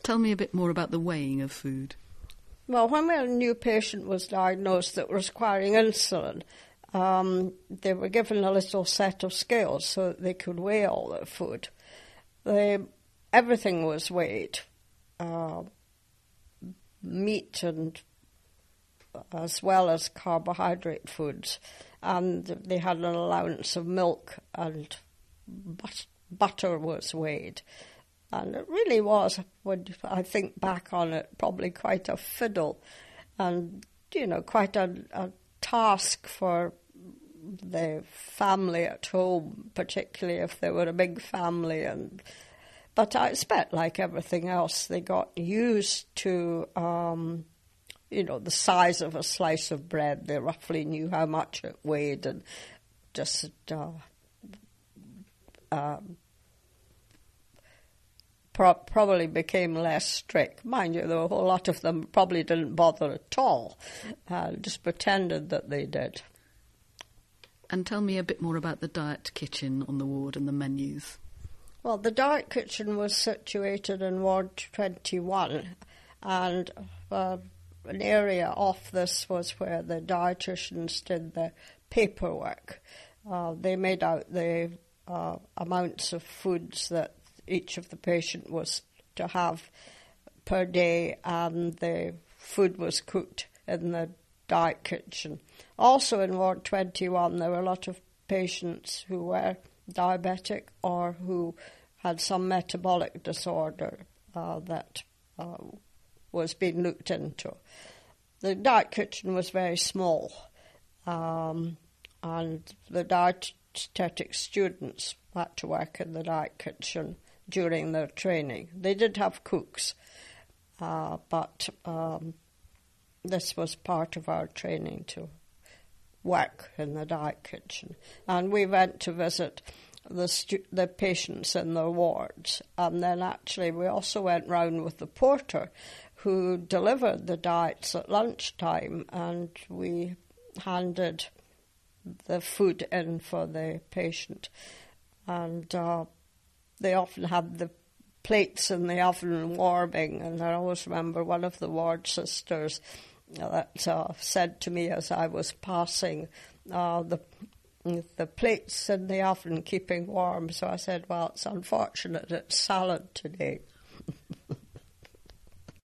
Tell me a bit more about the weighing of food. Well, when a new patient was diagnosed that was requiring insulin, they were given a little set of scales so that they could weigh all their food. Everything was weighed, meat and as well as carbohydrate foods, and they had an allowance of milk, and butter was weighed. And it really was, when I think back on it, probably quite a fiddle and, quite a task for the family at home, particularly if they were a big family. But I expect, like everything else, they got used to, the size of a slice of bread. They roughly knew how much it weighed and just probably became less strict. Mind you, a whole lot of them probably didn't bother at all, just pretended that they did. And tell me a bit more about the diet kitchen on the ward and the menus. Well, the diet kitchen was situated in Ward 21, and an area off this was where the dietitians did the paperwork. They made out the amounts of foods that each of the patient was to have per day, and the food was cooked in the diet kitchen. Also in Ward 21 there were a lot of patients who were diabetic or who had some metabolic disorder that was being looked into. The diet kitchen was very small, and the dietetic students had to work in the diet kitchen during their training. They did have cooks, but this was part of our training to work in the diet kitchen. And we went to visit the patients in their wards. And then actually we also went round with the porter who delivered the diets at lunchtime, and we handed the food in for the patient. And they often had the plates in the oven warming, and I always remember one of the ward sisters that said to me as I was passing, the plates in the oven keeping warm. So I said, well, it's unfortunate it's salad today.